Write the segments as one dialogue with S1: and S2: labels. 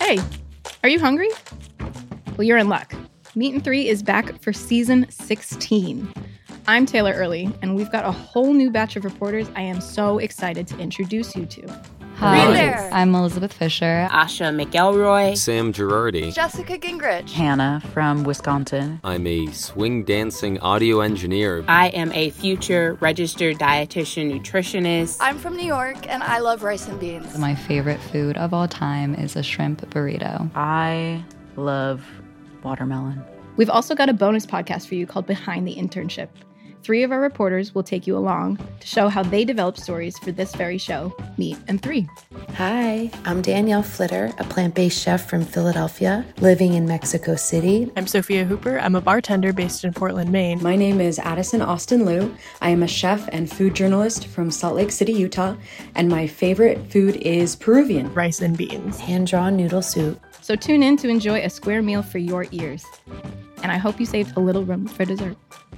S1: Hey, are you hungry? Well, you're in luck. Meat and Three is back for season 16. I'm Taylor Early, and we've got a whole new batch of reporters I am so excited to introduce you to.
S2: Hi, there. I'm Elizabeth Fisher.
S3: Asha McElroy.
S4: Sam Girardi.
S5: Jessica Gingrich.
S6: Hannah from Wisconsin.
S4: I'm a swing dancing audio engineer.
S3: I am a future registered dietitian nutritionist.
S5: I'm from New York, and I love rice and beans.
S2: My favorite food of all time is a shrimp burrito.
S6: I love watermelon.
S1: We've also got a bonus podcast for you called Behind the Internship. 3 of our reporters will take you along to show how they developed stories for this very show, Meat and Three.
S7: Hi, I'm Danielle Flitter, a plant-based chef from Philadelphia, living in Mexico City.
S8: I'm Sophia Hooper. I'm a bartender based in Portland, Maine.
S9: My name is Addison Austin Liu. I am a chef and food journalist from Salt Lake City, Utah, and my favorite food is Peruvian.
S8: Rice and beans.
S7: Hand-drawn noodle soup.
S1: So tune in to enjoy a square meal for your ears. And I hope you saved a little room for dessert.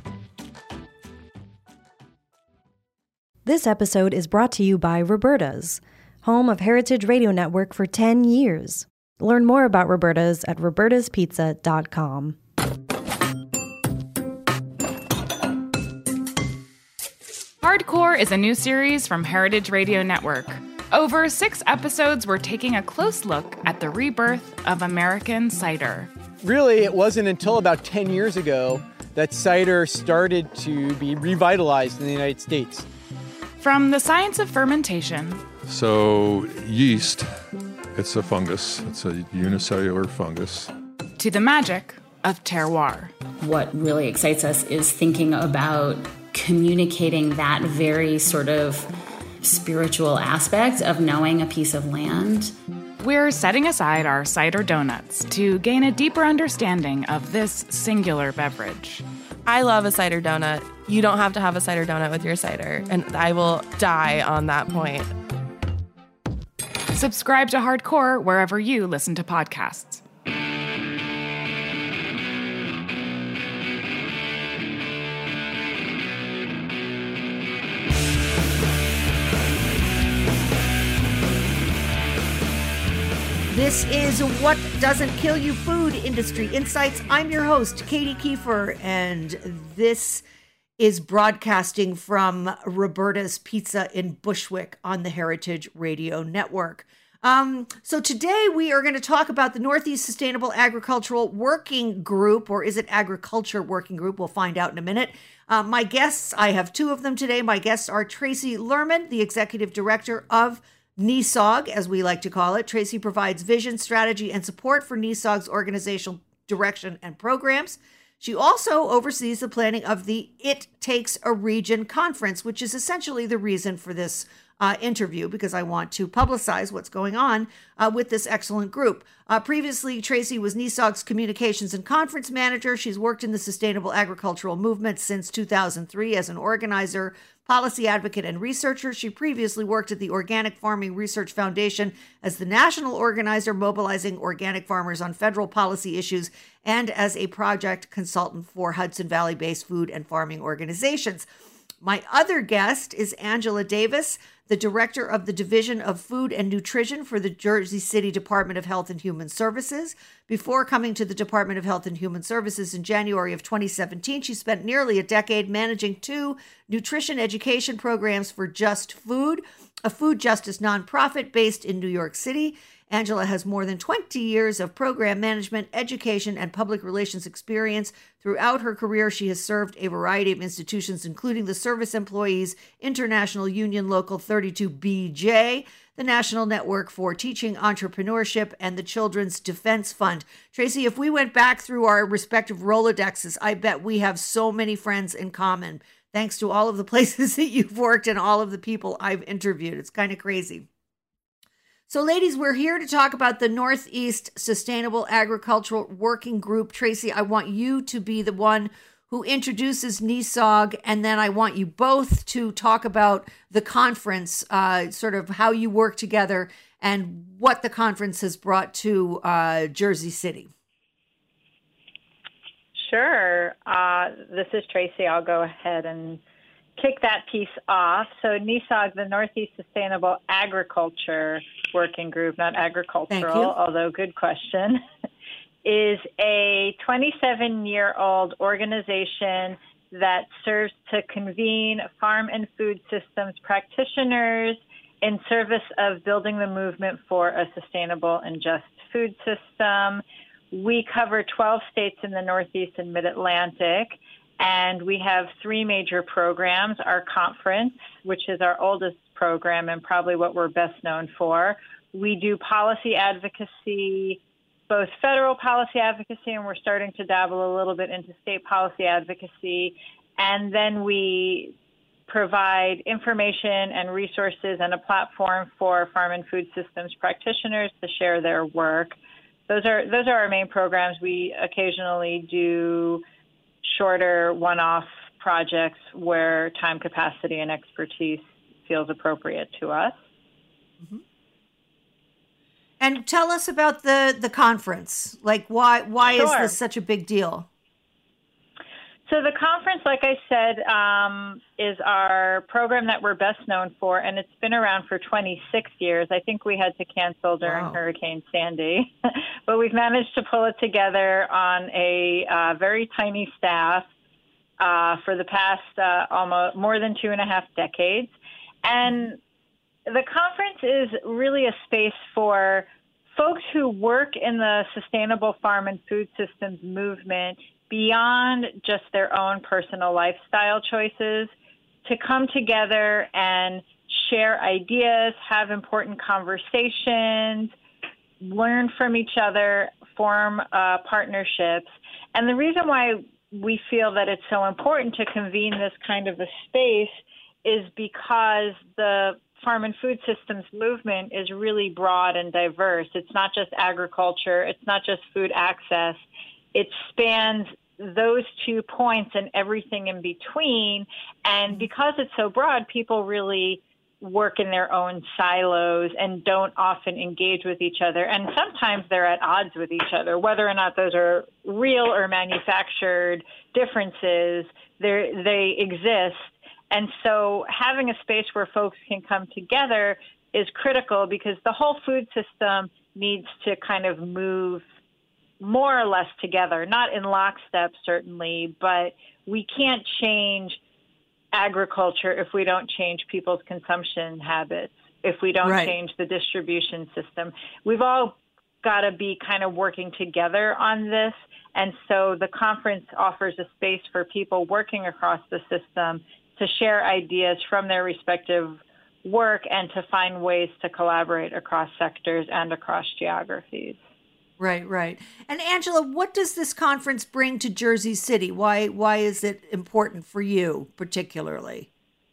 S10: This episode is brought to you by Roberta's, home of Heritage Radio Network for 10 years. Learn more about Roberta's at robertaspizza.com.
S11: Hardcore is a new series from Heritage Radio Network. Over 6 episodes, we're taking a close look at the rebirth of American cider.
S12: Really, it wasn't until about 10 years ago that cider started to be revitalized in the United States.
S11: From the science of fermentation.
S13: So yeast, it's a fungus. It's a unicellular fungus.
S11: To the magic of terroir.
S14: What really excites us is thinking about communicating that very sort of spiritual aspect of knowing a piece of land.
S11: We're setting aside our cider donuts to gain a deeper understanding of this singular beverage.
S8: I love a cider donut. You don't have to have a cider donut with your cider, and I will die on that point.
S11: Subscribe to Hardcore wherever you listen to podcasts.
S15: This is What Doesn't Kill You Food Industry Insights. I'm your host, Katie Kiefer, and this is broadcasting from Roberta's Pizza in Bushwick on the Heritage Radio Network. So today we are going to talk about the Northeast Sustainable Agricultural Working Group, or is it Agriculture Working Group? We'll find out in a minute. My guests, I have 2 of them today. My guests are Tracy Lerman, the Executive Director of NESOG, as we like to call it. Tracy provides vision, strategy, and support for NESOG's organizational direction and programs. She also oversees the planning of the It Takes a Region conference, which is essentially the reason for this interview, because I want to publicize what's going on with this excellent group. Previously, Tracy was NESOG's communications and conference manager. She's worked in the sustainable agricultural movement since 2003 as an organizer, policy advocate, and researcher. She previously worked at the Organic Farming Research Foundation as the national organizer, mobilizing organic farmers on federal policy issues, and as a project consultant for Hudson Valley-based food and farming organizations. My other guest is Angela Davis, the director of the Division of Food and Nutrition for the Jersey City Department of Health and Human Services. Before coming to the Department of Health and Human Services in January of 2017, she spent nearly a decade managing 2 nutrition education programs for Just Food, a food justice nonprofit based in New York City. Angela has more than 20 years of program management, education, and public relations experience. Throughout her career, she has served a variety of institutions, including the Service Employees International Union Local 32BJ, the National Network for Teaching Entrepreneurship, and the Children's Defense Fund. Tracy, if we went back through our respective Rolodexes, I bet we have so many friends in common, thanks to all of the places that you've worked and all of the people I've interviewed. It's kind of crazy. So, ladies, we're here to talk about the Northeast Sustainable Agricultural Working Group. Tracy, I want you to be the one who introduces NESOG, and then I want you both to talk about the conference, sort of how you work together and what the conference has brought to Jersey City.
S16: Sure. This is Tracy. I'll go ahead and kick that piece off. So NESOG, the Northeast Sustainable Agriculture Working Group, not agricultural, although good question, is a 27-year-old organization that serves to convene farm and food systems practitioners in service of building the movement for a sustainable and just food system. We cover 12 states in the Northeast and Mid-Atlantic, and we have 3 major programs. Our conference, which is our oldest program and probably what we're best known for. We do policy advocacy, both federal policy advocacy, and we're starting to dabble a little bit into state policy advocacy. And then we provide information and resources and a platform for farm and food systems practitioners to share their work. Those are our main programs. We occasionally do shorter one-off projects where time, capacity, and expertise feels appropriate to us.
S15: Mm-hmm. And tell us about the conference. Like, why is this such a big deal?
S16: So the conference, like I said, is our program that we're best known for, and it's been around for 26 years. I think we had to cancel during Hurricane Sandy, but we've managed to pull it together on a very tiny staff for the past almost more than 2.5 decades. And the conference is really a space for folks who work in the sustainable farm and food systems movement beyond just their own personal lifestyle choices to come together and share ideas, have important conversations, learn from each other, form partnerships. And the reason why we feel that it's so important to convene this kind of a space is because the farm and food systems movement is really broad and diverse. It's not just agriculture. It's not just food access. It spans those 2 points and everything in between. And because it's so broad, people really work in their own silos and don't often engage with each other. And sometimes they're at odds with each other, whether or not those are real or manufactured differences, they exist. And so having a space where folks can come together is critical because the whole food system needs to kind of move more or less together, not in lockstep, certainly, but we can't change agriculture if we don't change people's consumption habits, if we don't change the distribution system. We've all got to be kind of working together on this. And so the conference offers a space for people working across the system to share ideas from their respective work and to find ways to collaborate across sectors and across geographies.
S15: Right. And Angela, what does this conference bring to Jersey City? Why is it important for you particularly?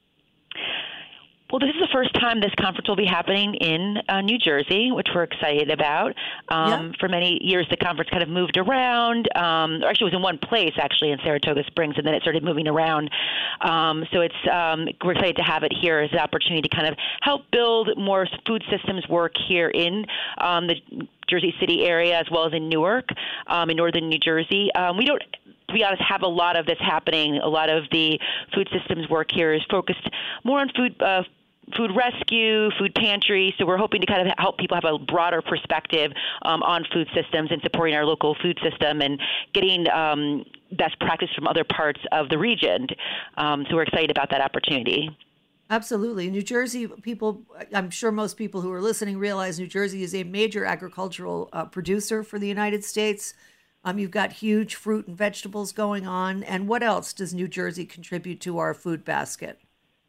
S17: Well, this is the first time this conference will be happening in New Jersey, which we're excited about. For many years, the conference kind of moved around. Or actually, it was in one place, actually, in Saratoga Springs, and then it started moving around. So we're excited to have it here as an opportunity to kind of help build more food systems work here in the Jersey City area, as well as in Newark, in northern New Jersey. We don't, to be honest, have a lot of this happening. A lot of the food systems work here is focused more on food rescue, food pantry. So we're hoping to kind of help people have a broader perspective on food systems and supporting our local food system and getting best practice from other parts of the region. So we're excited about that opportunity.
S15: Absolutely. New Jersey people, I'm sure most people who are listening realize New Jersey is a major agricultural producer for the United States. You've got huge fruit and vegetables going on. And what else does New Jersey contribute to our food basket?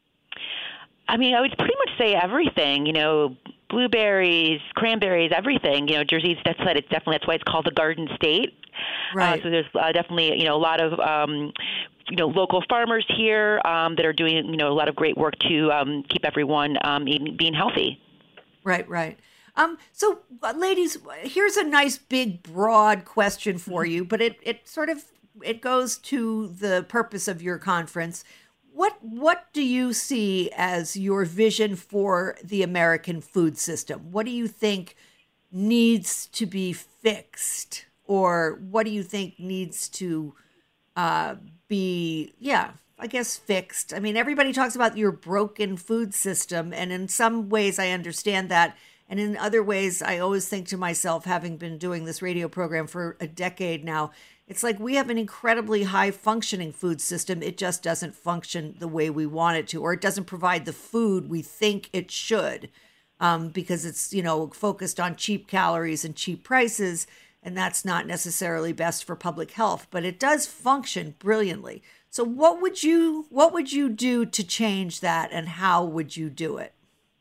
S17: I mean, I would pretty much say everything, blueberries, cranberries, everything. Jersey's, that's why it's called the Garden State. Right. So there's definitely, a lot of, local farmers here that are doing, a lot of great work to keep everyone being healthy.
S15: Right. So, ladies, here's a nice, big, broad question for you, but it goes to the purpose of your conference. What do you see as your vision for the American food system? What do you think needs to be fixed, or what do you think needs to be I guess, fixed. I mean, everybody talks about your broken food system, and in some ways I understand that. And in other ways, I always think to myself, having been doing this radio program for a decade now, it's like we have an incredibly high functioning food system. It just doesn't function the way we want it to, or it doesn't provide the food we think it should, because it's, focused on cheap calories and cheap prices. And that's not necessarily best for public health, but it does function brilliantly. So what would you do to change that, and how would you do it?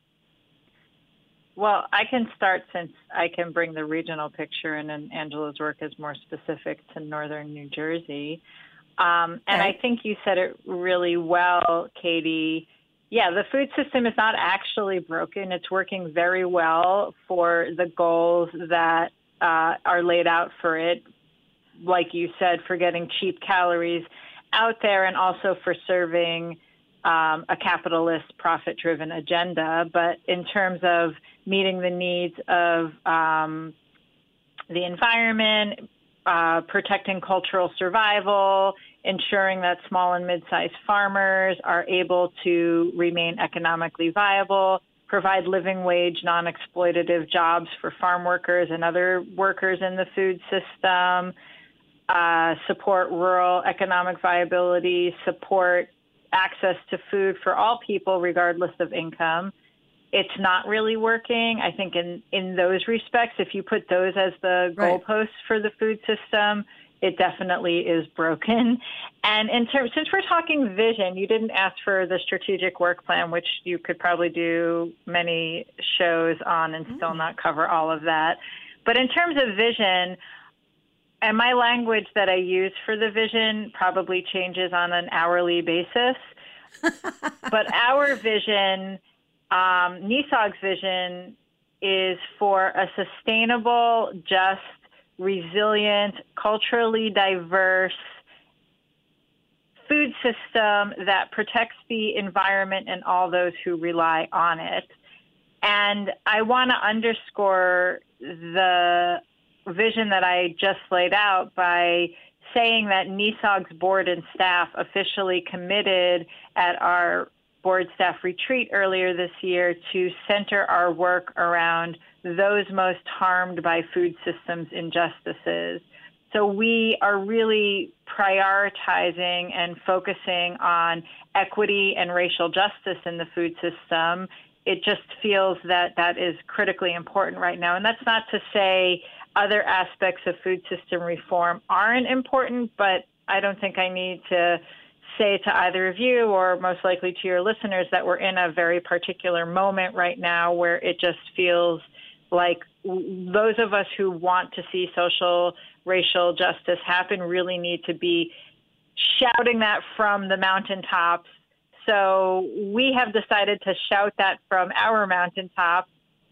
S16: Well, I can start since I can bring the regional picture in, and Angela's work is more specific to northern New Jersey. And I think you said it really well, Katie. Yeah, the food system is not actually broken. It's working very well for the goals that are laid out for it, like you said, for getting cheap calories out there, and also for serving a capitalist, profit-driven agenda. But in terms of meeting the needs of the environment, protecting cultural survival, ensuring that small and mid-sized farmers are able to remain economically viable, provide living wage, non-exploitative jobs for farm workers and other workers in the food system, support rural economic viability, support access to food for all people regardless of income. It's not really working. I think in those respects, if you put those as the goalposts for the food system, it definitely is broken. And since we're talking vision, you didn't ask for the strategic work plan, which you could probably do many shows on and still not cover all of that. But in terms of vision, and my language that I use for the vision probably changes on an hourly basis. But our vision, NESOG's vision, is for a sustainable, just, resilient, culturally diverse food system that protects the environment and all those who rely on it. And I want to underscore the vision that I just laid out by saying that NESOG's board and staff officially committed at our board staff retreat earlier this year to center our work around those most harmed by food systems injustices. So we are really prioritizing and focusing on equity and racial justice in the food system. It just feels that that is critically important right now. And that's not to say other aspects of food system reform aren't important, but I don't think I need to say to either of you, or most likely to your listeners, that we're in a very particular moment right now where it just feels like those of us who want to see social, racial justice happen really need to be shouting that from the mountaintops. So we have decided to shout that from our mountaintop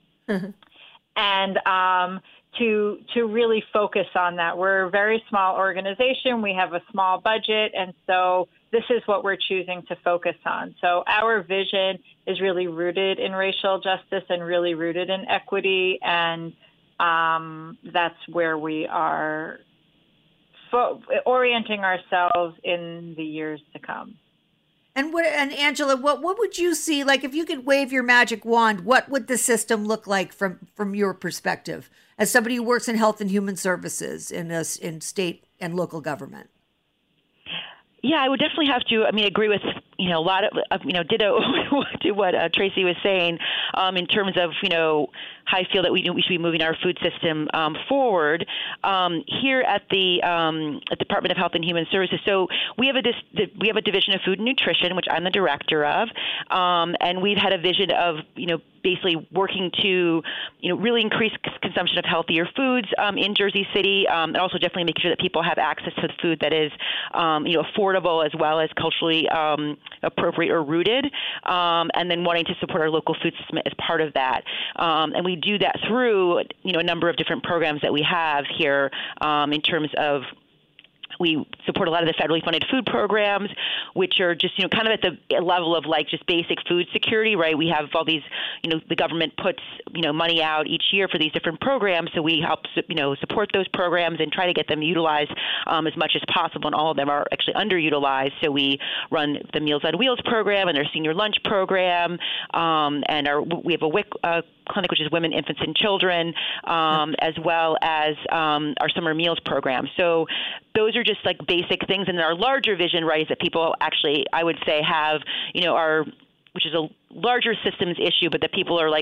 S16: and to really focus on that. We're a very small organization. We have a small budget, and so this is what we're choosing to focus on. So our vision is really rooted in racial justice and really rooted in equity, and that's where we are orienting ourselves in the years to come.
S15: And Angela, what would you see, like if you could wave your magic wand, what would the system look like from your perspective as somebody who works in health and human services in state and local government?
S17: Yeah, I would definitely have to, agree with, a lot of, ditto to what Tracy was saying in terms of, how I feel that we should be moving our food system forward here at the Department of Health and Human Services. So we have a division of food and nutrition, which I'm the director of, and we've had a vision of, basically working to, really increase consumption of healthier foods in Jersey City, and also definitely making sure that people have access to the food that is, affordable as well as culturally appropriate or rooted, and then wanting to support our local food system as part of that. And we do that through, a number of different programs that we have here in terms of We support a lot of the federally funded food programs, which are just, kind of at the level of like just basic food security, right? We have all these, the government puts, money out each year for these different programs. So we help, support those programs and try to get them utilized as much as possible. And all of them are actually underutilized. So we run the Meals on Wheels program and our senior lunch program. And we have a WIC clinic, which is Women, Infants, and Children, as well as our summer meals program. So those are just like basic things. And our larger vision, right, is that people actually, I would say, have, which is a larger systems issue, but that people are like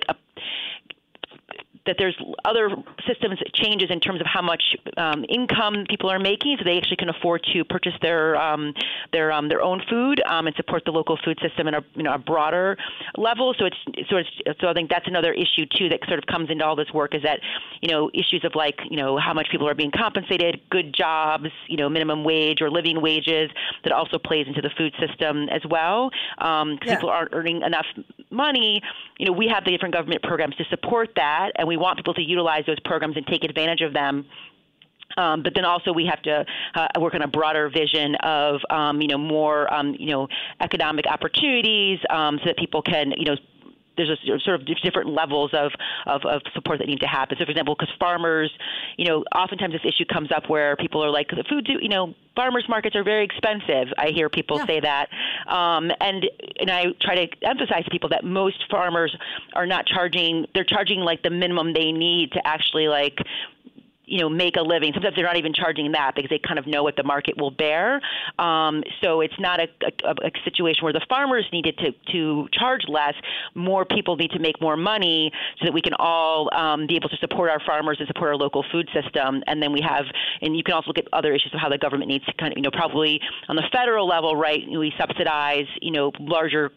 S17: that there's other systems changes in terms of how much income people are making, so they actually can afford to purchase their own food and support the local food system in a broader level. So I think that's another issue too that sort of comes into all this work, is that issues of like how much people are being compensated, good jobs, minimum wage or living wages, that also plays into the food system as well. People aren't earning enough money. We have the different government programs to support that, and we want people to utilize those programs and take advantage of them. But then also we have to work on a broader vision of, more, economic opportunities so that people can, there's a sort of different levels of support that need to happen. So, for example, because farmers, oftentimes this issue comes up where people are like, the food, farmers markets are very expensive. I hear people say that. And I try to emphasize to people that most farmers are not charging, they're charging like the minimum they need to actually like, make a living. Sometimes they're not even charging that because they kind of know what the market will bear. So it's not a situation where the farmers needed to charge less. More people need to make more money so that we can all be able to support our farmers and support our local food system. And then and you can also look at other issues of how the government needs to kind of, probably on the federal level, right, we subsidize, larger,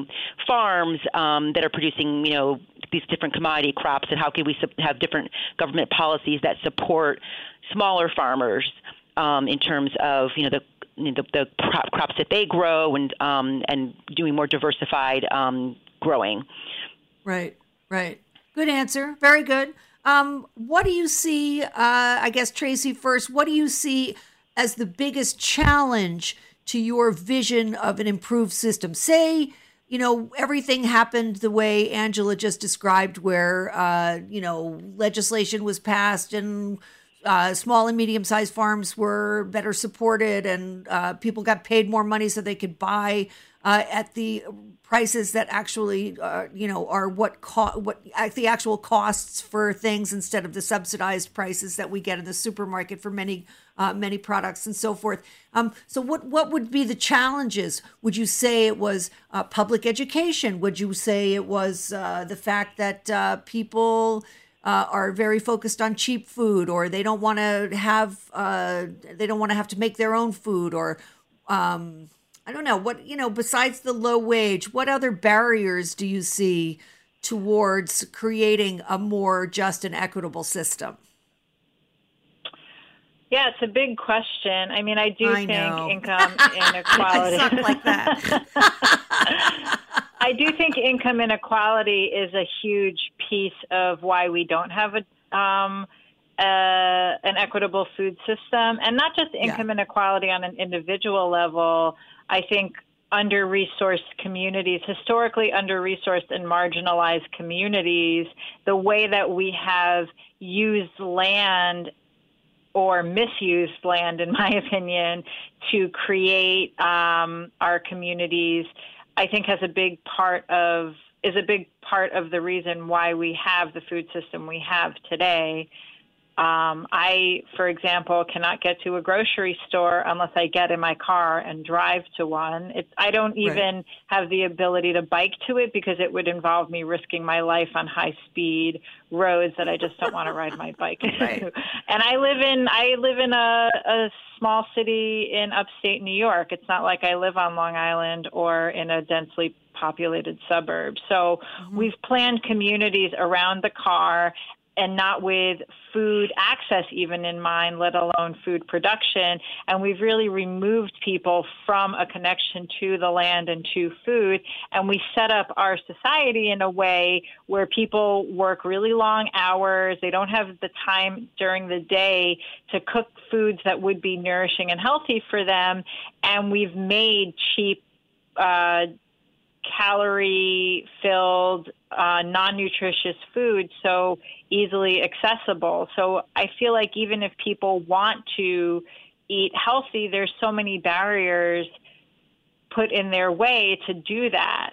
S17: farms that are producing, these different commodity crops, and how can we have different government policies that support smaller farmers in terms of the crops that they grow and doing more diversified growing.
S15: Right. Good answer. Very good. What do you see? I guess Tracy first. What do you see as the biggest challenge to your vision of an improved system? Say, everything happened the way Angela just described, where, legislation was passed and small and medium-sized farms were better supported, and people got paid more money so they could buy at the prices that actually, are what the actual costs for things, instead of the subsidized prices that we get in the supermarket for many products and so forth. So what would be the challenges? Would you say it was public education? Would you say it was the fact that people are very focused on cheap food, or they don't want to have to make their own food, or I don't know what, besides the low wage, what other barriers do you see towards creating a more just and equitable system?
S16: Yeah, it's a big question. I mean, I think income inequality.
S15: Something like that.
S16: I do think income inequality is a huge piece of why we don't have an equitable food system, and not just income inequality on an individual level. I think under-resourced communities, historically under-resourced and marginalized communities, the way that we have used land or misused land, in my opinion, to create our communities, I think is a big part of the reason why we have the food system we have today. I, for example, cannot get to a grocery store unless I get in my car and drive to one. I don't even have the ability to bike to it because it would involve me risking my life on high-speed roads that I just don't want to ride my bike into. And I live in a small city in upstate New York. It's not like I live on Long Island or in a densely populated suburb. So we've planned communities around the car and not with food access even in mind, let alone food production. And we've really removed people from a connection to the land and to food. And we set up our society in a way where people work really long hours. They don't have the time during the day to cook foods that would be nourishing and healthy for them. And we've made cheap, calorie-filled, non-nutritious food so easily accessible. So I feel like even if people want to eat healthy, there's so many barriers put in their way to do that.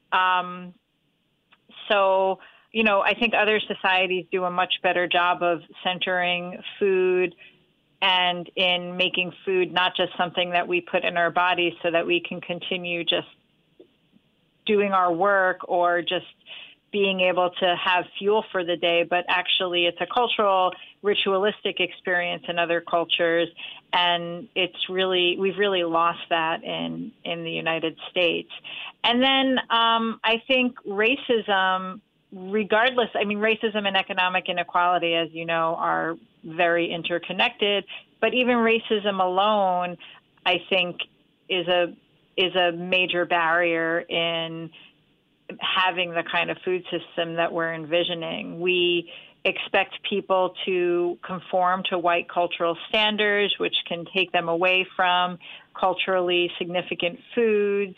S16: So, you know, I think other societies do a much better job of centering food and in making food not just something that we put in our bodies so that we can continue just doing our work or just being able to have fuel for the day, but actually it's a cultural, ritualistic experience in other cultures. And we've really lost that in the United States. And then I think racism, racism and economic inequality, as you know, are very interconnected, but even racism alone, I think, is a major barrier in having the kind of food system that we're envisioning. We expect people to conform to white cultural standards, which can take them away from culturally significant foods.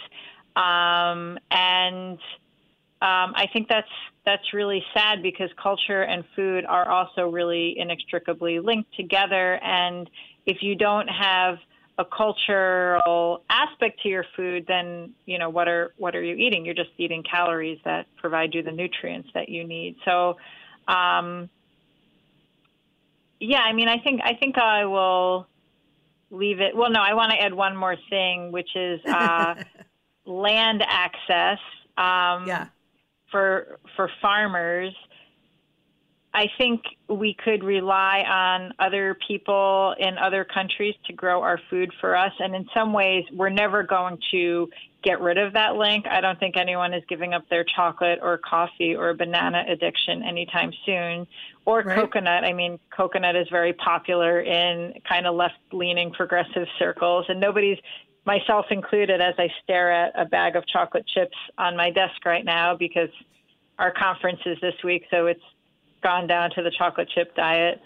S16: I think that's really sad because culture and food are also really inextricably linked together. And if you don't have a cultural aspect to your food, then, you know, what are you eating? You're just eating calories that provide you the nutrients that you need. So, I think I will leave it. Well, no, I want to add one more thing, which is land access for farmers. I think we could rely on other people in other countries to grow our food for us. And in some ways, we're never going to get rid of that link. I don't think anyone is giving up their chocolate or coffee or banana addiction anytime soon, or coconut. I mean, coconut is very popular in kind of left-leaning progressive circles, and nobody's, myself included, as I stare at a bag of chocolate chips on my desk right now because our conference is this week, so it's gone down to the chocolate chip diet.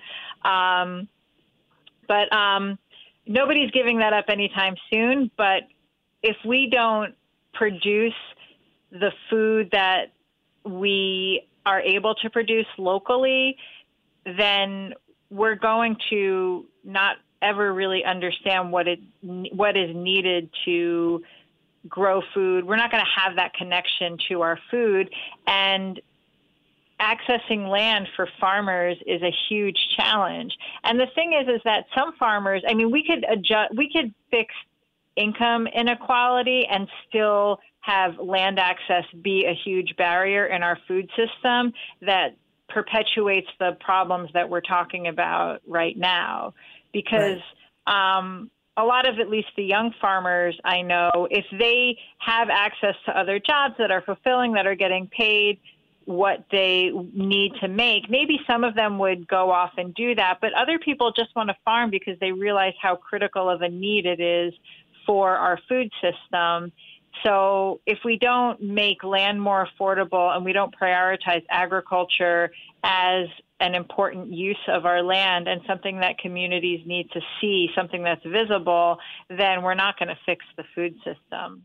S16: But nobody's giving that up anytime soon. But if we don't produce the food that we are able to produce locally, then we're going to not ever really understand what is needed to grow food. We're not going to have that connection to our food. And accessing land for farmers is a huge challenge. And the thing is that some farmers, I mean, we could fix income inequality and still have land access be a huge barrier in our food system that perpetuates the problems that we're talking about right now. Because a lot of, at least the young farmers I know, if they have access to other jobs that are fulfilling, that are getting paid what they need to make, maybe some of them would go off and do that, but other people just want to farm because they realize how critical of a need it is for our food system. So if we don't make land more affordable and we don't prioritize agriculture as an important use of our land and something that communities need to see, something that's visible, then we're not going to fix the food system.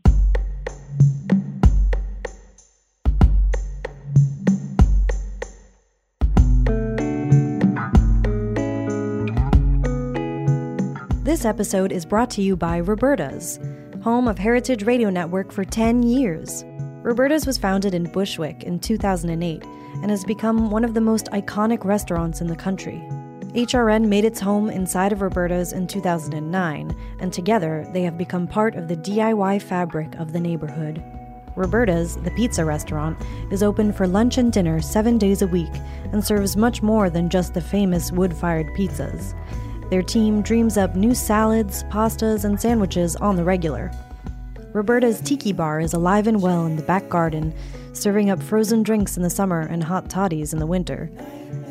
S10: This episode is brought to you by Roberta's, home of Heritage Radio Network for 10 years. Roberta's was founded in Bushwick in 2008 and has become one of the most iconic restaurants in the country. HRN made its home inside of Roberta's in 2009, and together they have become part of the DIY fabric of the neighborhood. Roberta's, the pizza restaurant, is open for lunch and dinner 7 days a week and serves much more than just the famous wood-fired pizzas. Their team dreams up new salads, pastas, and sandwiches on the regular. Roberta's Tiki Bar is alive and well in the back garden, serving up frozen drinks in the summer and hot toddies in the winter.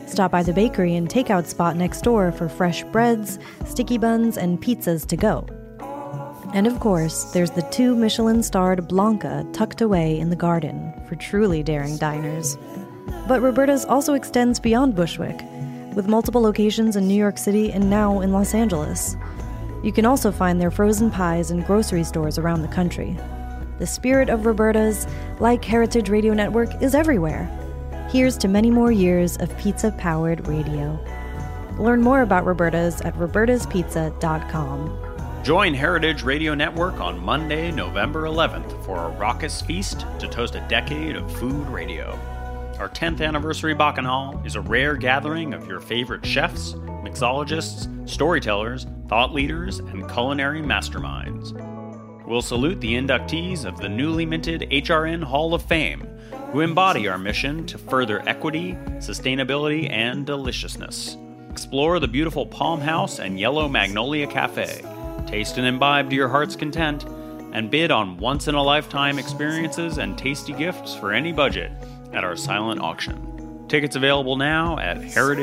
S10: Stop by the bakery and takeout spot next door for fresh breads, sticky buns, and pizzas to go. And of course, there's the 2 Michelin-starred Blanca tucked away in the garden for truly daring diners. But Roberta's also extends beyond Bushwick, with multiple locations in New York City and now in Los Angeles. You can also find their frozen pies in grocery stores around the country. The spirit of Roberta's, like Heritage Radio Network, is everywhere. Here's to many more years of pizza-powered radio. Learn more about Roberta's at robertaspizza.com.
S18: Join Heritage Radio Network on Monday, November 11th for a raucous feast to toast a decade of food radio. Our 10th anniversary Bacchanal is a rare gathering of your favorite chefs, mixologists, storytellers, thought leaders, and culinary masterminds. We'll salute the inductees of the newly minted HRN Hall of Fame, who embody our mission to further equity, sustainability, and deliciousness. Explore the beautiful Palm House and Yellow Magnolia Cafe. Taste and imbibe to your heart's content, and bid on once-in-a-lifetime experiences and tasty gifts for any budget at our silent auction. Tickets available now at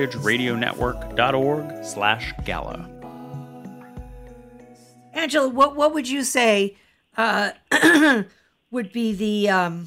S18: heritageradionetwork.org/gala.
S15: Angela, what would you say would be the,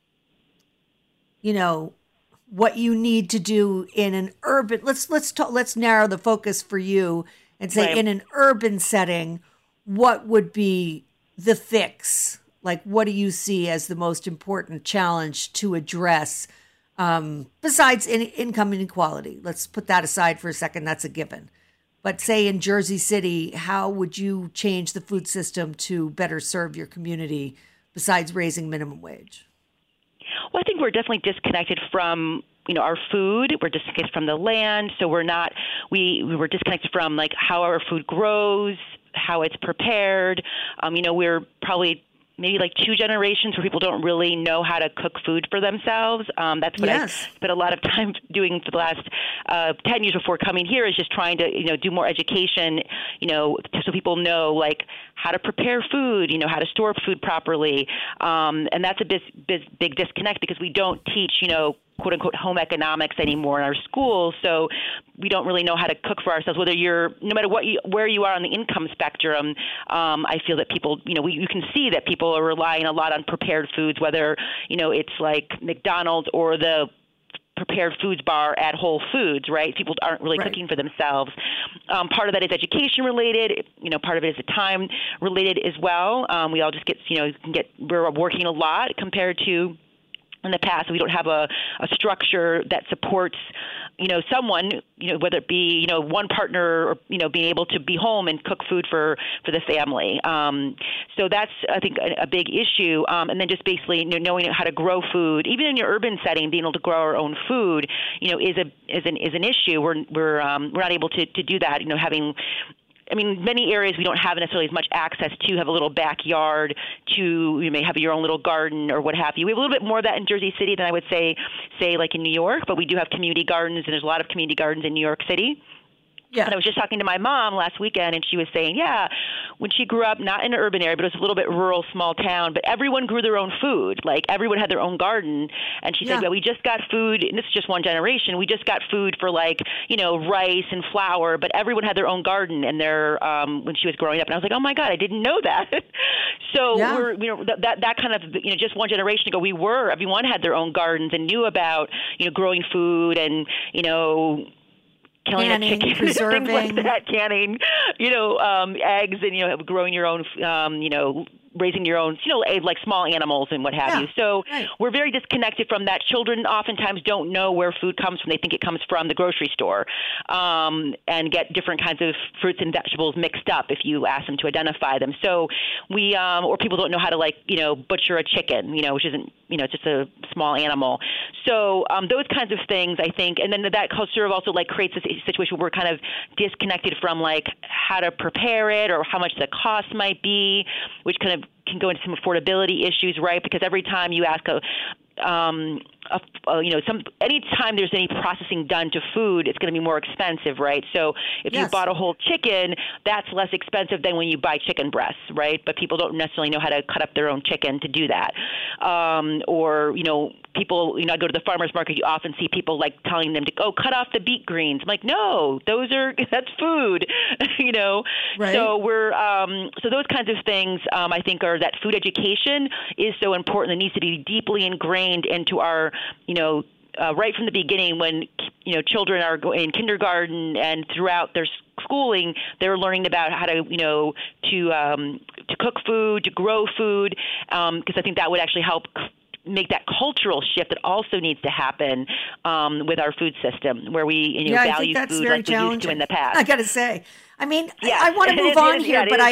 S15: what you need to do in an urban, let's narrow the focus for you and say
S17: Right.
S15: in an urban setting, what would be the fix? Like, what do you see as the most important challenge to address besides income inequality? Let's put that aside for a second. That's a given. But say in Jersey City, how would you change the food system to better serve your community besides raising minimum wage?
S17: Well, I think we're definitely disconnected from our food. We're disconnected from the land, so we were disconnected from like how our food grows, how it's prepared. We're probably maybe like 2 generations where people don't really know how to cook food for themselves. That's what I spent a lot of time doing for the last 10 years before coming here, is just trying to, do more education, so people know like how to prepare food, how to store food properly. And that's a big disconnect because we don't teach, quote unquote home economics anymore in our schools. So we don't really know how to cook for ourselves, no matter where you are on the income spectrum. I feel that people, you can see that people are relying a lot on prepared foods, whether, it's like McDonald's or the prepared foods bar at Whole Foods, right? People aren't really cooking for themselves. Part of that is education related. Part of it is time related as well. We all just we're working a lot compared to in the past. We don't have a structure that supports, someone, whether it be, one partner or, being able to be home and cook food for the family. So that's, I think, a big issue. And then just basically, knowing how to grow food, even in your urban setting, being able to grow our own food, is an issue. We're not able to do that, many areas we don't have necessarily as much access to, have a little backyard to, you may have your own little garden or what have you. We have a little bit more of that in Jersey City than I would say like in New York, but we do have community gardens, and there's a lot of community gardens in New York City. Yeah. And I was just talking to my mom last weekend, and she was saying, when she grew up, not in an urban area, but it was a little bit rural, small town, but everyone grew their own food. Like, everyone had their own garden. And she said, we just got food, and this is just one generation, we just got food for, like, rice and flour, but everyone had their own garden in their, when she was growing up. And I was like, oh, my God, I didn't know that. So we're, that kind of, just one generation ago, everyone had their own gardens and knew about, growing food and, killing a chicken,
S15: preserving,
S17: things like that, canning, eggs, and growing your own, raising your own, like small animals and what have you. So we're very disconnected from that. Children oftentimes don't know where food comes from. They think it comes from the grocery store, and get different kinds of fruits and vegetables mixed up if you ask them to identify them. So we, or people don't know how to butcher a chicken, which isn't, it's just a small animal. So those kinds of things, I think, and then that culture also creates a situation where we're kind of disconnected from how to prepare it or how much the cost might be, which kind of can go into some affordability issues, right? Because every time you ask anytime there's any processing done to food, it's going to be more expensive, right? So if you bought a whole chicken, that's less expensive than when you buy chicken breasts, right? But people don't necessarily know how to cut up their own chicken to do that. People, I go to the farmer's market, you often see people like telling them to go cut off the beet greens. I'm like, no, that's food, Right. So so those kinds of things, I think are that food education is so important. It needs to be deeply ingrained into our, right from the beginning when, children are in kindergarten and throughout their schooling, they're learning about how to, to cook food, to grow food, because I think that would actually help make that cultural shift that also needs to happen with our food system, where we value food like we used to in the past.
S15: I got to say, I mean, I want to move on here, but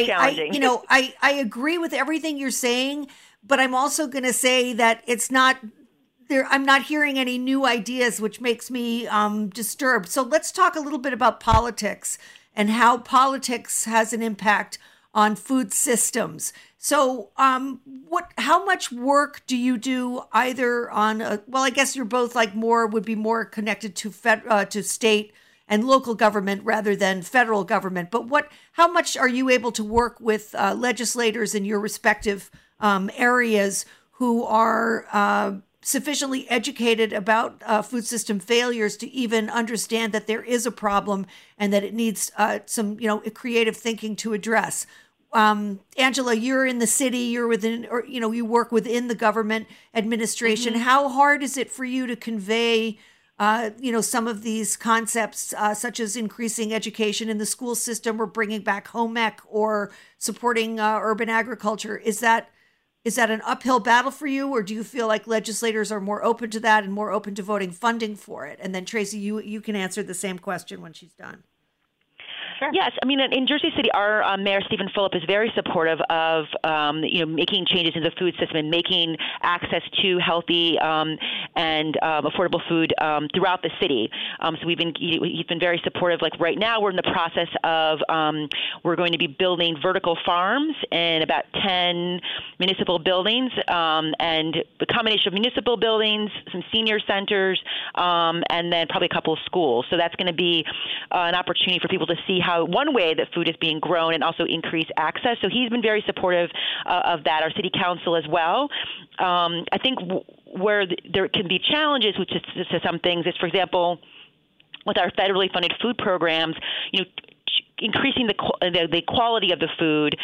S15: I agree with everything you're saying, but I'm also going to say that it's not there. I'm not hearing any new ideas, which makes me disturbed. So let's talk a little bit about politics and how politics has an impact on food systems. So how much work do you do either on, I guess you're both would be more connected to state and local government rather than federal government. But how much are you able to work with legislators in your respective areas who are sufficiently educated about food system failures to even understand that there is a problem and that it needs some, creative thinking to address? Angela, you're in the city, you're within, or, you work within the government administration. Mm-hmm. How hard is it for you to convey, some of these concepts, such as increasing education in the school system or bringing back home ec or supporting urban agriculture? Is that an uphill battle for you, or do you feel like legislators are more open to that and more open to voting funding for it? And then Tracy, you can answer the same question when she's done.
S17: Sure. Yes, I mean, in Jersey City, our Mayor Stephen Phillip is very supportive of making changes in the food system and making access to healthy and affordable food throughout the city. So he's been very supportive. Like right now, we're in the process of we're going to be building vertical farms in about 10 municipal buildings, and the combination of municipal buildings, some senior centers, and then probably a couple of schools. So that's going to be an opportunity for people to see how one way that food is being grown and also increase access. So he's been very supportive of that. Our city council as well. I think where there can be challenges, which is to some things, is, for example, with our federally funded food programs, increasing the quality of the food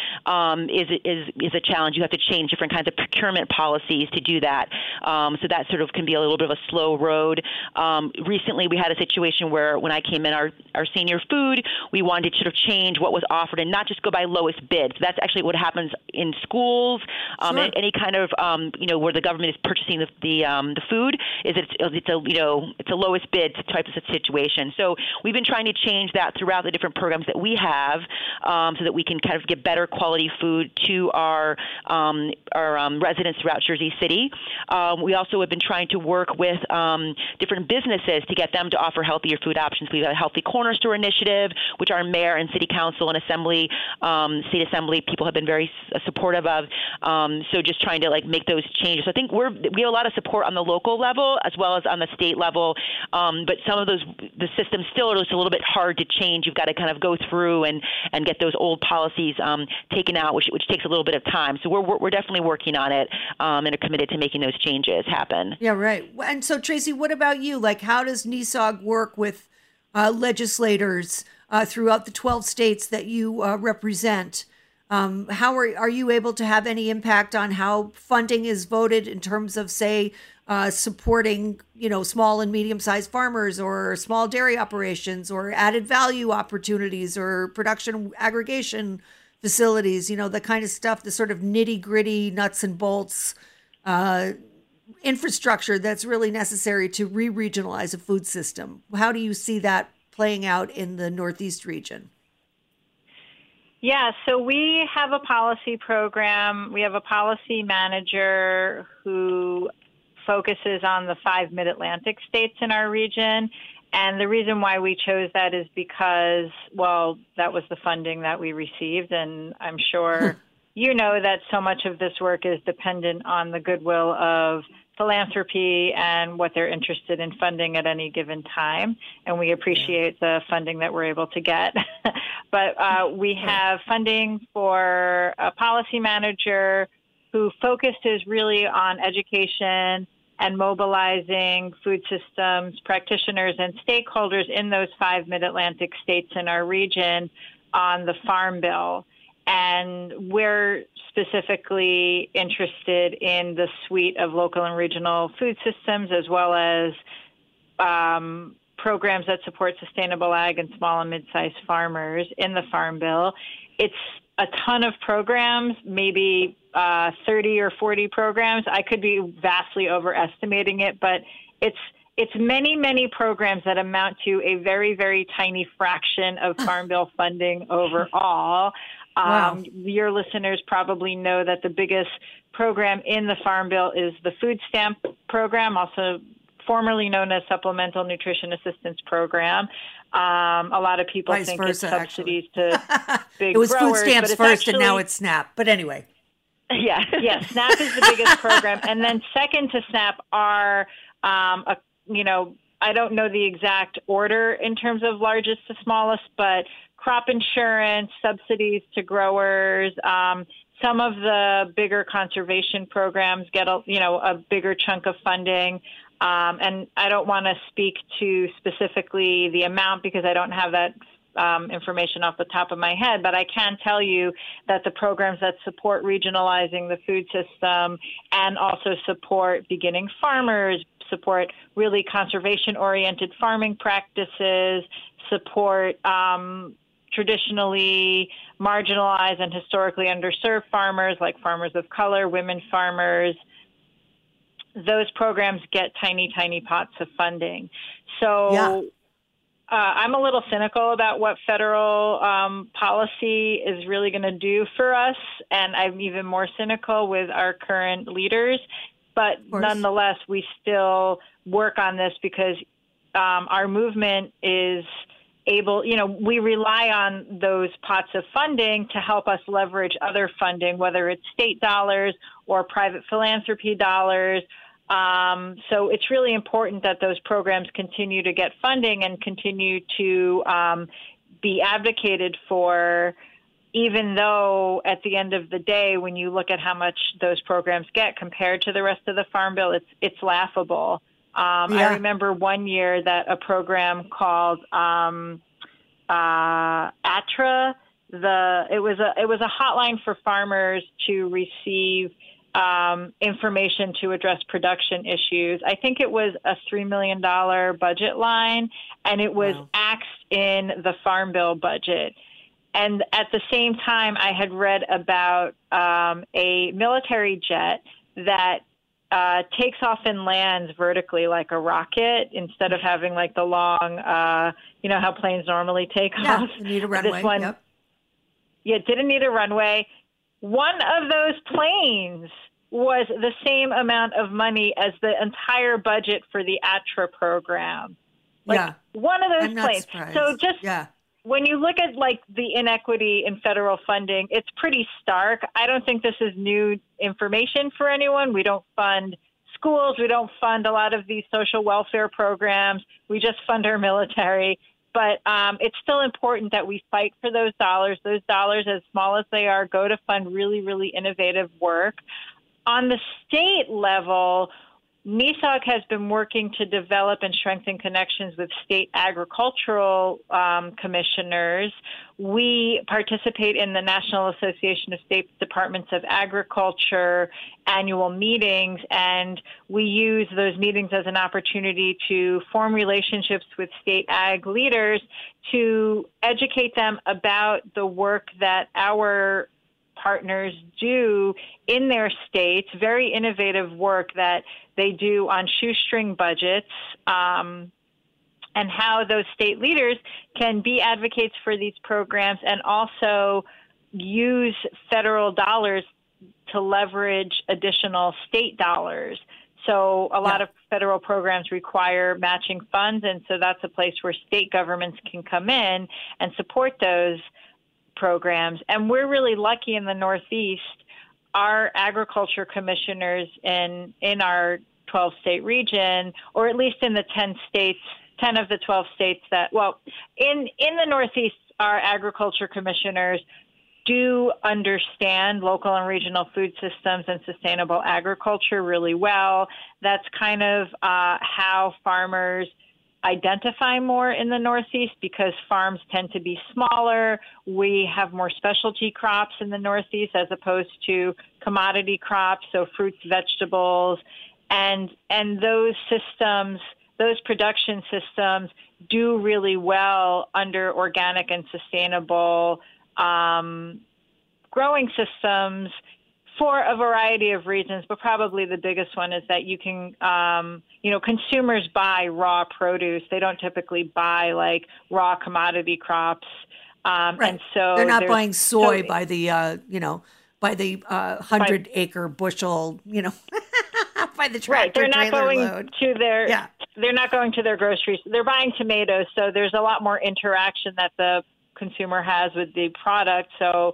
S17: is a challenge. You have to change different kinds of procurement policies to do that. So that sort of can be a little bit of a slow road. Recently, we had a situation where when I came in our senior food, we wanted to sort of change what was offered and not just go by lowest bid. So that's actually what happens in schools. Sure. Any kind of where the government is purchasing the food, is it's a lowest bid type of situation. So we've been trying to change that throughout the different programs that we have, so that we can kind of get better quality food to our residents throughout Jersey City. We also have been trying to work with different businesses to get them to offer healthier food options. We've got a Healthy Corner Store initiative, which our mayor and city council and state assembly people have been very supportive of. So just trying to make those changes. So I think we have a lot of support on the local level as well as on the state level. But some of the systems still are just a little bit hard to change. You've got to kind of go through and get those old policies taken out, which takes a little bit of time. So we're definitely working on it and are committed to making those changes happen.
S15: Yeah, right. And so, Tracy, what about you? How does NESOG work with legislators throughout the 12 states that you represent? How are you able to have any impact on how funding is voted in terms of, say, supporting, small and medium-sized farmers or small dairy operations or added value opportunities or production aggregation facilities, the kind of stuff, the sort of nitty-gritty nuts and bolts infrastructure that's really necessary to re-regionalize a food system? How do you see that playing out in the Northeast region?
S16: Yeah, so we have a policy program. We have a policy manager who focuses on the 5 Mid-Atlantic states in our region. And the reason why we chose that is because, that was the funding that we received. And I'm sure you know that so much of this work is dependent on the goodwill of philanthropy and what they're interested in funding at any given time. And we appreciate the funding that we're able to get. But we have funding for a policy manager who focused is really on education and mobilizing food systems, practitioners, and stakeholders in those 5 Mid-Atlantic states in our region on the Farm Bill. And we're specifically interested in the suite of local and regional food systems, as well as programs that support sustainable ag and small and mid-sized farmers in the Farm Bill. It's a ton of programs, maybe 30 or 40 programs. I could be vastly overestimating it, but it's many, many programs that amount to a very, very tiny fraction of Farm Bill funding overall.
S15: Wow.
S16: Your listeners probably know that the biggest program in the Farm Bill is the Food Stamp Program, also formerly known as Supplemental Nutrition Assistance Program. A lot of people
S15: Vice
S16: think
S15: versa,
S16: it's subsidies to big
S15: It was
S16: growers,
S15: food stamps
S16: but it's
S15: first, and
S16: actually,
S15: now it's SNAP. But anyway.
S16: Yeah, SNAP is the biggest program. And then second to SNAP are, I don't know the exact order in terms of largest to smallest, but crop insurance, subsidies to growers. Some of the bigger conservation programs get a bigger chunk of funding. And I don't want to speak to specifically the amount because I don't have that information off the top of my head, but I can tell you that the programs that support regionalizing the food system and also support beginning farmers, support really conservation-oriented farming practices, support traditionally marginalized and historically underserved farmers like farmers of color, women farmers. Those programs get tiny, tiny pots of funding. So I'm a little cynical about what federal policy is really going to do for us, and I'm even more cynical with our current leaders. But nonetheless, we still work on this because our movement is able, we rely on those pots of funding to help us leverage other funding, whether it's state dollars or private philanthropy dollars. So it's really important that those programs continue to get funding and continue to be advocated for, even though at the end of the day, when you look at how much those programs get compared to the rest of the Farm Bill, it's laughable. I remember one year that a program called ATRA, it was a hotline for farmers to receive information to address production issues. I think it was a $3 million budget line, and it was axed in the Farm Bill budget. And at the same time, I had read about a military jet that takes off and lands vertically like a rocket instead of having like the long, how planes normally take off.
S15: You need a runway.
S16: This one, it didn't need a runway. One of those planes was the same amount of money as the entire budget for the ATRA program. One of those planes. So just when you look at like the inequity in federal funding, it's pretty stark. I don't think this is new information for anyone. We don't fund schools. We don't fund a lot of these social welfare programs. We just fund our military. But it's still important that we fight for those dollars. Those dollars, as small as they are, go to fund really, really innovative work. On the state level, NESOG has been working to develop and strengthen connections with state agricultural commissioners. We participate in the National Association of State Departments of Agriculture annual meetings, and we use those meetings as an opportunity to form relationships with state ag leaders to educate them about the work that our partners do in their states, very innovative work that they do on shoestring budgets, and how those state leaders can be advocates for these programs and also use federal dollars to leverage additional state dollars. So a lot of federal programs require matching funds, and so that's a place where state governments can come in and support those programs. And we're really lucky in the Northeast. Our agriculture commissioners in our 12-state region, or at least in the 10 of the 12 states in the Northeast, our agriculture commissioners do understand local and regional food systems and sustainable agriculture really well. That's kind of how farmers identify more in the Northeast, because farms tend to be smaller. We have more specialty crops in the Northeast as opposed to commodity crops, so fruits, vegetables, and those systems, those production systems do really well under organic and sustainable growing systems for a variety of reasons, but probably the biggest one is that you can, consumers buy raw produce. They don't typically buy like raw commodity crops.
S15: Right.
S16: And so
S15: they're not buying soy by the 100-acre bushel, by the tractor
S16: right. They're not going
S15: load.
S16: to their, they're not going to their groceries. They're buying tomatoes. So there's a lot more interaction that the consumer has with the product. So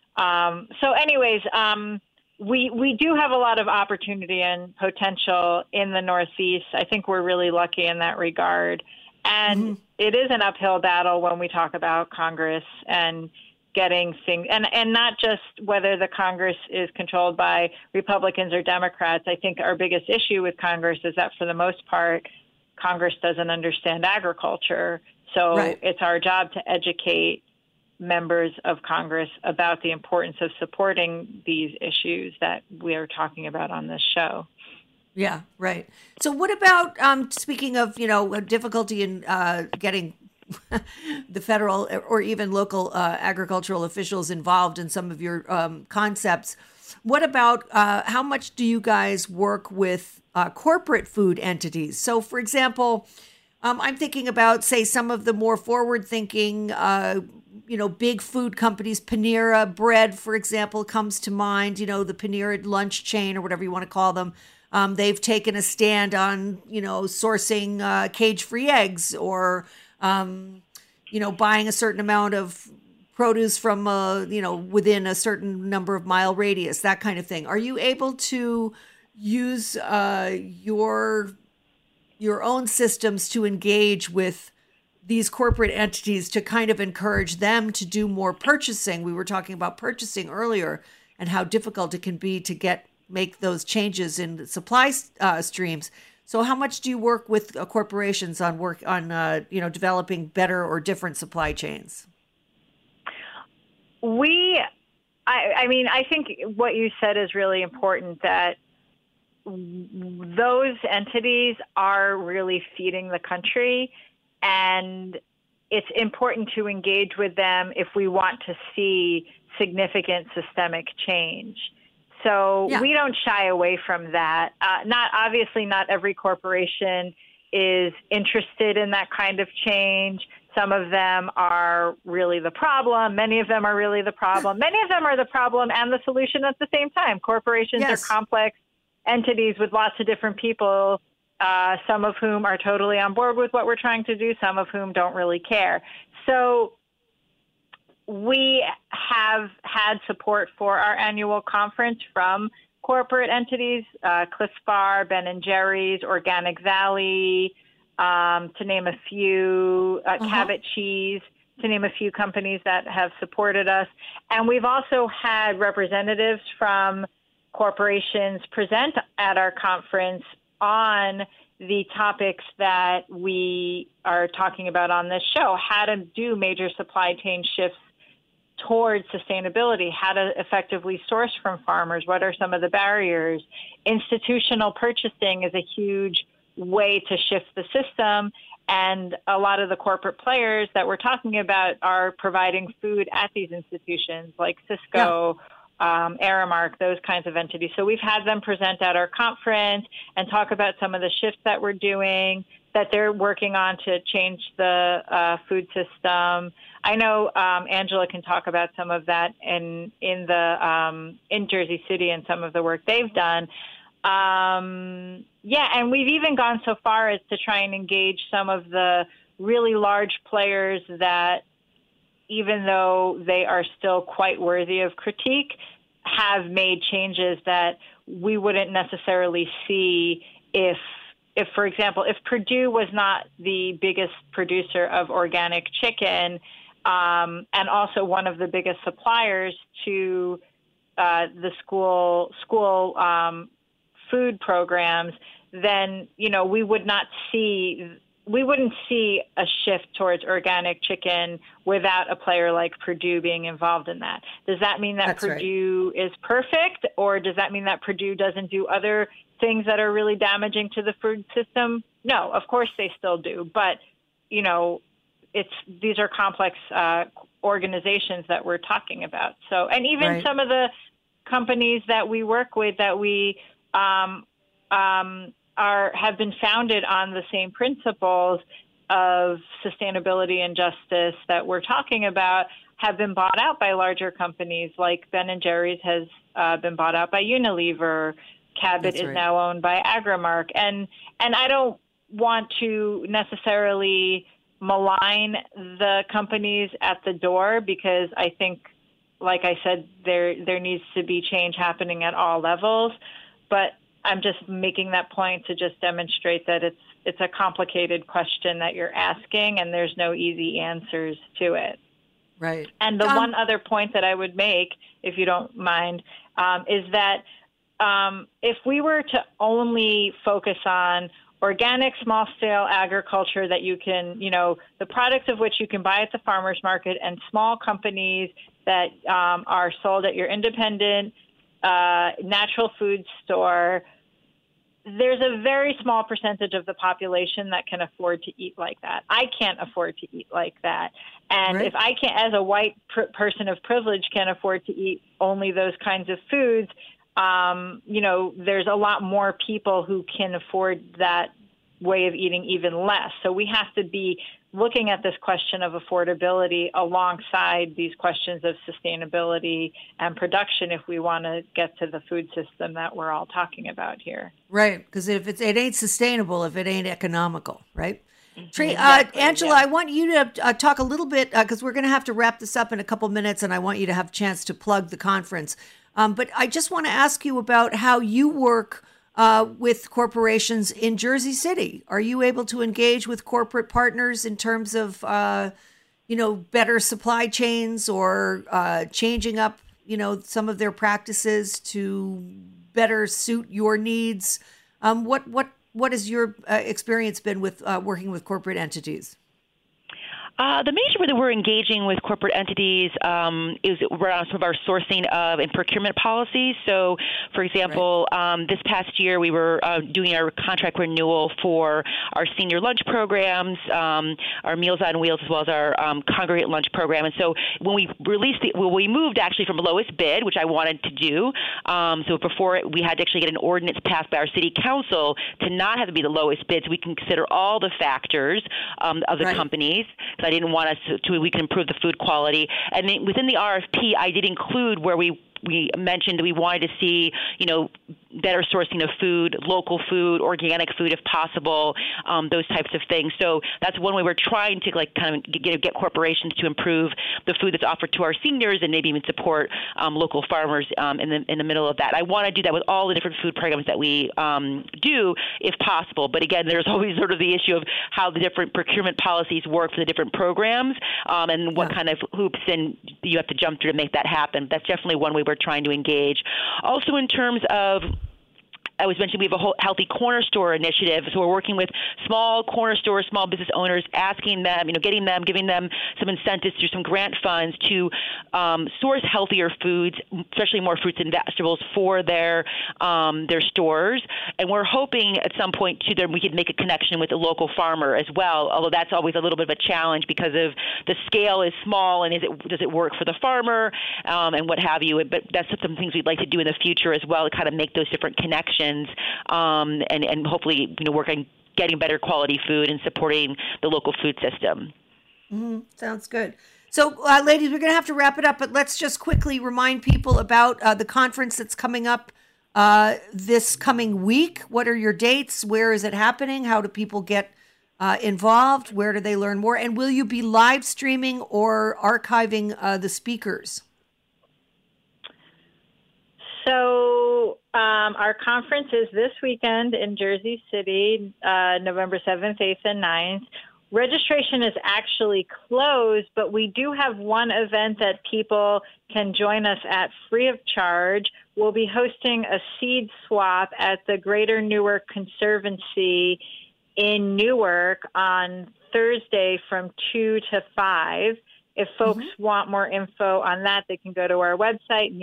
S16: we do have a lot of opportunity and potential in the Northeast. I think we're really lucky in that regard. And it is an uphill battle when we talk about Congress and getting things, and not just whether the Congress is controlled by Republicans or Democrats. I think our biggest issue with Congress is that for the most part, Congress doesn't understand agriculture. So it's our job to educate members of Congress about the importance of supporting these issues that we are talking about on this show.
S15: Yeah, right. So what about, speaking of, difficulty in getting the federal or even local agricultural officials involved in some of your concepts, what about how much do you guys work with corporate food entities? So, for example, I'm thinking about, say, some of the more forward-thinking big food companies. Panera Bread, for example, comes to mind, the Panera lunch chain or whatever you want to call them. They've taken a stand on, sourcing cage-free eggs or, buying a certain amount of produce from, within a certain number of mile radius, that kind of thing. Are you able to use your own systems to engage with these corporate entities to kind of encourage them to do more purchasing? We were talking about purchasing earlier and how difficult it can be to make those changes in the supply streams. So how much do you work with corporations on developing better or different supply chains?
S16: I think what you said is really important, that those entities are really feeding the country, and it's important to engage with them if we want to see significant systemic change. So we don't shy away from that. Not every corporation is interested in that kind of change. Some of them are really the problem. Many of them are really the problem. Many of them are the problem and the solution at the same time. Corporations are complex entities with lots of different people, some of whom are totally on board with what we're trying to do, some of whom don't really care. So we have had support for our annual conference from corporate entities, Cliff Bar, Ben & Jerry's, Organic Valley, to name a few, Cabot Cheese, to name a few companies that have supported us. And we've also had representatives from corporations present at our conference on the topics that we are talking about on this show: how to do major supply chain shifts towards sustainability, how to effectively source from farmers, what are some of the barriers. Institutional purchasing is a huge way to shift the system, and a lot of the corporate players that we're talking about are providing food at these institutions like Cisco, Aramark, those kinds of entities. So we've had them present at our conference and talk about some of the shifts that we're doing, that they're working on to change the food system. I know Angela can talk about some of that in Jersey City and some of the work they've done. And we've even gone so far as to try and engage some of the really large players that, even though they are still quite worthy of critique, have made changes that we wouldn't necessarily see if, for example, if Perdue was not the biggest producer of organic chicken, and also one of the biggest suppliers to the school food programs, then, you know, we wouldn't see a shift towards organic chicken without a player like Perdue being involved in that. Does that mean that Perdue is perfect, or does that mean that Perdue doesn't do other things that are really damaging to the food system? No, of course they still do. But, you know, these are complex organizations that we're talking about. So, and even some of the companies that we work with that we have been founded on the same principles of sustainability and justice that we're talking about, have been bought out by larger companies, like Ben & Jerry's has been bought out by Unilever. Cabot is now owned by Agrimark. And I don't want to necessarily malign the companies at the door, because I think, like I said, there needs to be change happening at all levels. But I'm just making that point to just demonstrate that it's a complicated question that you're asking, and there's no easy answers to it.
S15: Right.
S16: And the one other point that I would make, if you don't mind, is that if we were to only focus on organic small-scale agriculture that you can, you know, the products of which you can buy at the farmer's market, and small companies that are sold at your independent natural food store, there's a very small percentage of the population that can afford to eat like that. I can't afford to eat like that. And if I can't, as a white person of privilege, can afford to eat only those kinds of foods, you know, there's a lot more people who can afford that way of eating even less. So we have to be looking at this question of affordability alongside these questions of sustainability and production if we want to get to the food system that we're all talking about here.
S15: Right, because if it ain't sustainable, if it ain't economical, right? Exactly, Angela, I want you to talk a little bit, because we're going to have to wrap this up in a couple minutes, and I want you to have a chance to plug the conference. But I just want to ask you about how you work with corporations in Jersey City. Are you able to engage with corporate partners in terms of, you know, better supply chains, or changing up, you know, some of their practices to better suit your needs? What has your experience been with working with corporate entities?
S17: The major way that we're engaging with corporate entities is around some of our sourcing of and procurement policies. So, for example, this past year we were doing our contract renewal for our senior lunch programs, our Meals on Wheels, as well as our congregate lunch program. And so when we released we moved actually from lowest bid, which I wanted to do. So before we had to actually get an ordinance passed by our city council to not have to be the lowest bid, so we can consider all the factors of the companies. I didn't want us to we can improve the food quality. And then within the RFP, I did include where we mentioned that we wanted to see, you know, better sourcing of food, local food, organic food if possible, those types of things. So that's one way we're trying to kind of get corporations to improve the food that's offered to our seniors, and maybe even support local farmers in the middle of that. I want to do that with all the different food programs that we do if possible. But again, there's always sort of the issue of how the different procurement policies work for the different programs, and what kind of hoops and you have to jump through to make that happen. That's definitely one way we're trying to engage. Also, in terms of, I was mentioning we have a whole healthy corner store initiative. So we're working with small corner stores, small business owners, asking them, you know, giving them some incentives through some grant funds to source healthier foods, especially more fruits and vegetables for their stores. And we're hoping at some point we could make a connection with a local farmer as well. Although that's always a little bit of a challenge because of the scale is small, and does it work for the farmer, and what have you. But that's some things we'd like to do in the future as well, to kind of make those different connections. And hopefully, you know, work on getting better quality food and supporting the local food system.
S15: Sounds good. So, ladies, we're going to have to wrap it up, but let's just quickly remind people about the conference that's coming up this coming week. What are your dates? Where is it happening? How do people get involved? Where do they learn more? And will you be live streaming or archiving the speakers?
S16: So our conference is this weekend in Jersey City, November 7th, 8th, and 9th. Registration is actually closed, but we do have one event that people can join us at free of charge. We'll be hosting a seed swap at the Greater Newark Conservancy in Newark on Thursday from 2 to 5. If folks want more info on that, they can go to our website,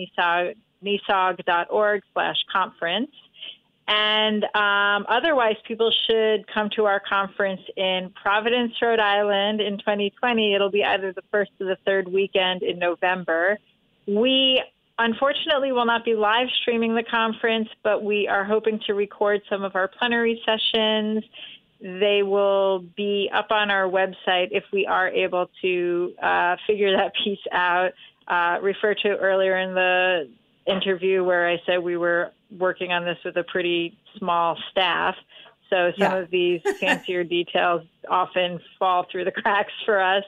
S16: nisog.org/conference. And otherwise, people should come to our conference in Providence, Rhode Island in 2020. It'll be either the first or the third weekend in November. We unfortunately will not be live streaming the conference, but we are hoping to record some of our plenary sessions. They will be up on our website if we are able to figure that piece out. Refer to earlier in the interview where I said we were working on this with a pretty small staff. So some of these fancier details often fall through the cracks for us.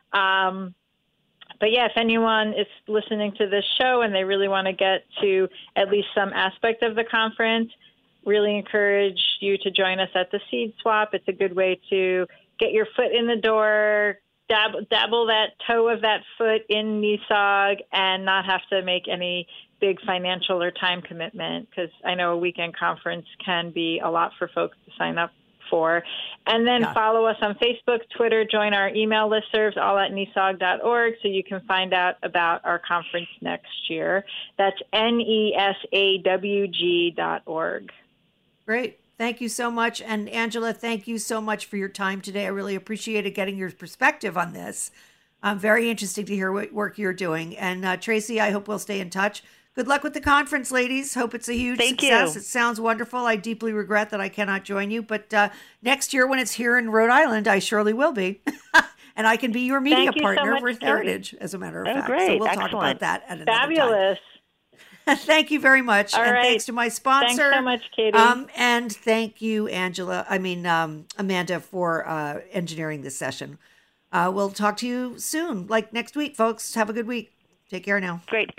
S16: But yeah, if anyone is listening to this show and they really want to get to at least some aspect of the conference, really encourage you to join us at the Seed Swap. It's a good way to get your foot in the door, dabble that toe of that foot in NISOG, and not have to make any big financial or time commitment, because I know a weekend conference can be a lot for folks to sign up for. And then follow us on Facebook, Twitter, join our email listservs, all at nisog.org, so you can find out about our conference next year. That's nesawg.org.
S15: Great. Thank you so much. And Angela, thank you so much for your time today. I really appreciated getting your perspective on this. Very interesting to hear what work you're doing. And Tracy, I hope we'll stay in touch. Good luck with the conference, ladies. Hope it's a huge success. It sounds wonderful. I deeply regret that I cannot join you, but next year when it's here in Rhode Island, I surely will be. And I can be your media partner
S17: so
S15: with Heritage, as a matter of fact.
S17: Great.
S15: So we'll talk about that at another
S16: Fabulous.
S15: time. Thank you very much.
S16: All
S15: and
S16: right.
S15: Thanks to my sponsor.
S16: Thanks so much, Katie.
S15: And thank you, Amanda, for engineering this session. We'll talk to you soon, like next week, folks. Have a good week. Take care now.
S17: Great.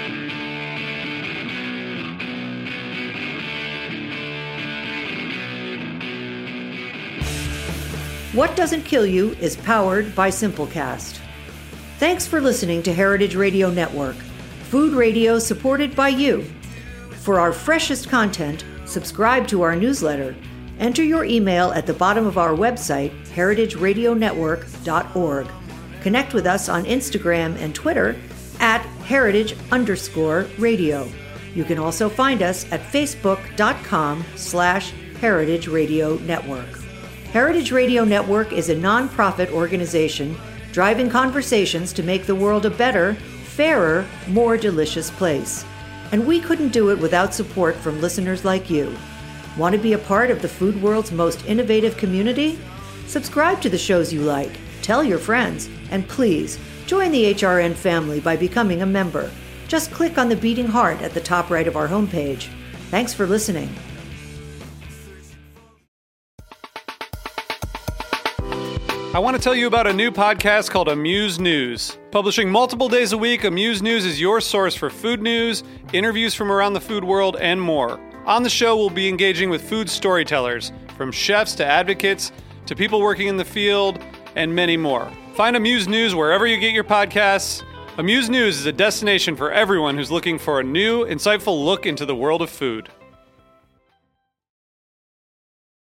S15: What Doesn't Kill You is powered by Simplecast. Thanks for listening to Heritage Radio Network, food radio supported by you. For our freshest content, subscribe to our newsletter. Enter your email at the bottom of our website, heritageradionetwork.org. Connect with us on Instagram and Twitter at heritage_radio. You can also find us at facebook.com/Heritage Radio Network. Heritage Radio Network is a nonprofit organization driving conversations to make the world a better, fairer, more delicious place. And we couldn't do it without support from listeners like you. Want to be a part of the food world's most innovative community? Subscribe to the shows you like, tell your friends, and please join the HRN family by becoming a member. Just click on the beating heart at the top right of our homepage. Thanks for listening.
S19: I want to tell you about a new podcast called Amuse News. Publishing multiple days a week, Amuse News is your source for food news, interviews from around the food world, and more. On the show, we'll be engaging with food storytellers, from chefs to advocates to people working in the field, and many more. Find Amuse News wherever you get your podcasts. Amuse News is a destination for everyone who's looking for a new, insightful look into the world of food.